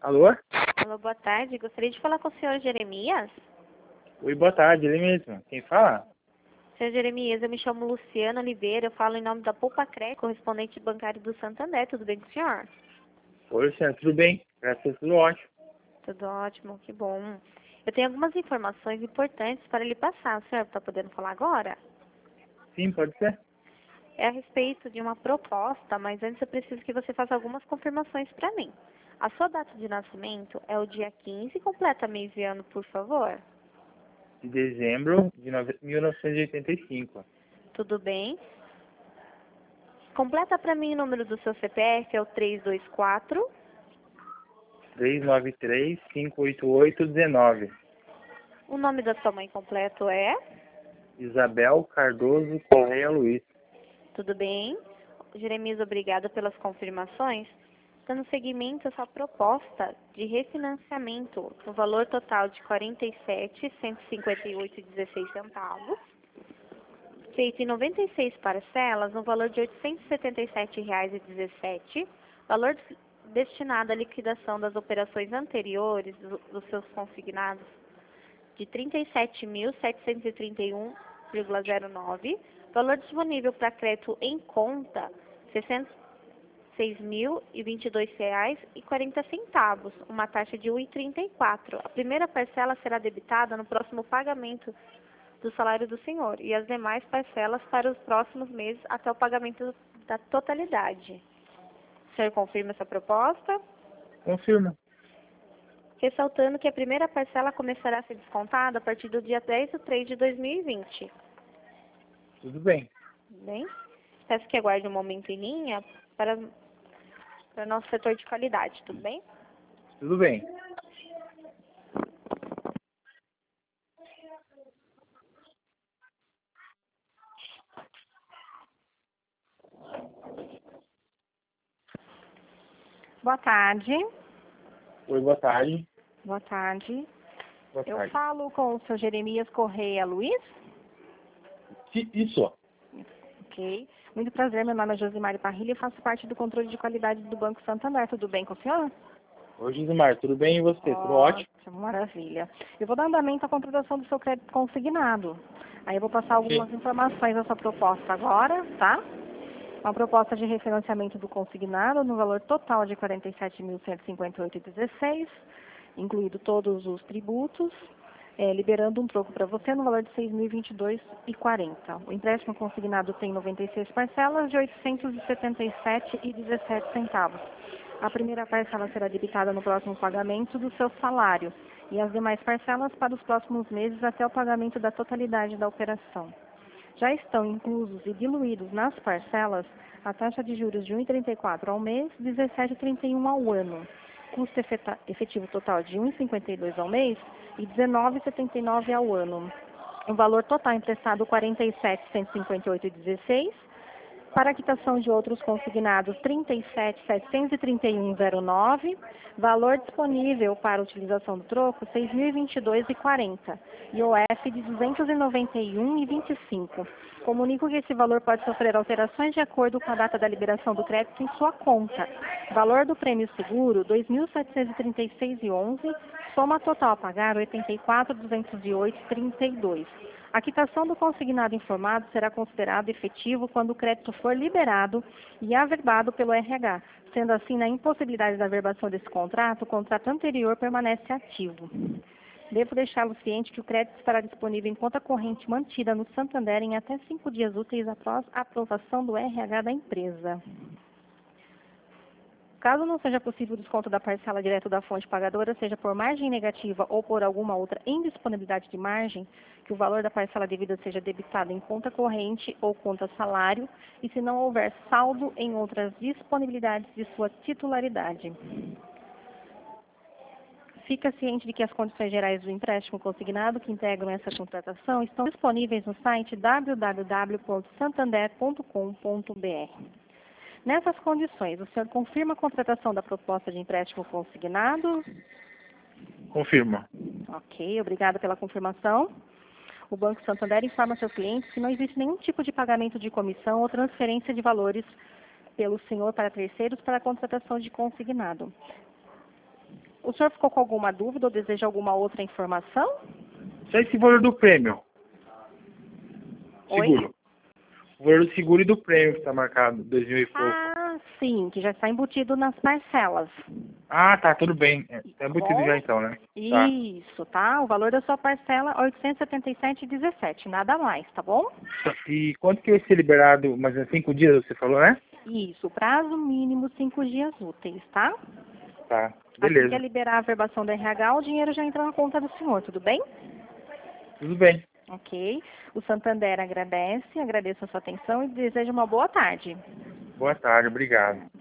Alô? Alô, boa tarde. Gostaria de falar com o senhor Jeremias. Oi, boa tarde, ele mesmo. Quem fala? Senhor Jeremias, eu me chamo Luciana Oliveira, eu falo em nome da Poupa Crédito, correspondente bancário do Santander. Tudo bem com o senhor? Oi, Luciano, tudo bem? Graças a Deus, tudo ótimo. Tudo ótimo, que bom. Eu tenho algumas informações importantes para lhe passar. O senhor está podendo falar agora? Sim, pode ser? É a respeito de uma proposta, mas antes eu preciso que você faça algumas confirmações para mim. A sua data de nascimento é o dia 15, completa mês e ano, por favor. De dezembro de 1985. Tudo bem? Completa para mim o número do seu CPF, é o 324. 393-588-19. O nome da sua mãe completo é? Isabel Cardoso Correia Luiz. Tudo bem? Jeremias, obrigada pelas confirmações. Dando seguimento a sua proposta de refinanciamento no valor total de R$ 47.158,16, feito em 96 parcelas, no valor de R$ 877,17, valor destinado à liquidação das operações anteriores dos seus consignados de R$ 37.731,09, valor disponível para crédito em conta R$ 6.022,40, uma taxa de 1,34. A primeira parcela será debitada no próximo pagamento do salário do senhor e as demais parcelas para os próximos meses até o pagamento da totalidade. O senhor confirma essa proposta? Confirma. Ressaltando que a primeira parcela começará a ser descontada a partir do dia 10/3/2020. Tudo bem. Bem? Peço que aguarde um momento em linha para nosso setor de qualidade, tudo bem? Tudo bem. Boa tarde. Oi, boa tarde. Boa tarde. Boa Eu tarde. falo com o seu Jeremias Correia Luiz. Isso. Ok. Muito prazer, meu nome é Josimar Parrilha e faço parte do controle de qualidade do Banco Santander. Tudo bem com o senhor? Oi, Josimar, tudo bem e você? Tudo ótimo? Maravilha. Eu vou dar andamento à contratação do seu crédito consignado. Aí eu vou passar Ok. algumas informações da sua proposta agora, tá? Uma proposta de refinanciamento do consignado no valor total de R$ 47.158,16, incluído todos os tributos, liberando um troco para você no valor de R$ 6.022,40. O empréstimo consignado tem 96 parcelas de R$ 877,17. A primeira parcela será debitada no próximo pagamento do seu salário e as demais parcelas para os próximos meses até o pagamento da totalidade da operação. Já estão inclusos e diluídos nas parcelas a taxa de juros de 1,34 ao mês, 17,31 ao ano, custo efetivo total de 1,52 ao mês e 19,79 ao ano. O valor total emprestado 47.158,16. Para a quitação de outros consignados, 37.731,09. Valor disponível para utilização do troco, 6.022,40. IOF de 291,25. Comunico que esse valor pode sofrer alterações de acordo com a data da liberação do crédito em sua conta. Valor do prêmio seguro, 2.736,11. Soma total a pagar, 84.208,32. A quitação do consignado informado será considerado efetivo quando o crédito for liberado e averbado pelo RH. Sendo assim, na impossibilidade da averbação desse contrato, o contrato anterior permanece ativo. Devo deixá-lo ciente que o crédito estará disponível em conta corrente mantida no Santander em até 5 dias úteis após a aprovação do RH da empresa. Caso não seja possível o desconto da parcela direto da fonte pagadora, seja por margem negativa ou por alguma outra indisponibilidade de margem, que o valor da parcela devida seja debitado em conta corrente ou conta salário, e se não houver saldo em outras disponibilidades de sua titularidade. Fica ciente de que as condições gerais do empréstimo consignado que integram essa contratação estão disponíveis no site www.santander.com.br. Nessas condições, o senhor confirma a contratação da proposta de empréstimo consignado? Confirma. Ok, obrigada pela confirmação. O Banco Santander informa seus clientes que não existe nenhum tipo de pagamento de comissão ou transferência de valores pelo senhor para terceiros para a contratação de consignado. O senhor ficou com alguma dúvida ou deseja alguma outra informação? Só esse valor do prêmio. Oi? Seguro. O valor do seguro e do prêmio que está marcado, 2.000 e pouco. Ah, sim, que já está embutido nas parcelas. Ah, tá, tudo bem. Tá embutido bom? já então, né? Tá. Isso, tá? O valor da sua parcela é R$ 877,17, nada mais, tá bom? E quanto que vai ser liberado? Mas em 5 dias você falou, né? Isso, prazo mínimo 5 dias úteis, tá? Tá, Assim que beleza. liberar a verbação do RH, o dinheiro já entra na conta do senhor, tudo bem? Tudo bem. Ok. O Santander agradece, agradeço a sua atenção e desejo uma boa tarde. Boa tarde, obrigado.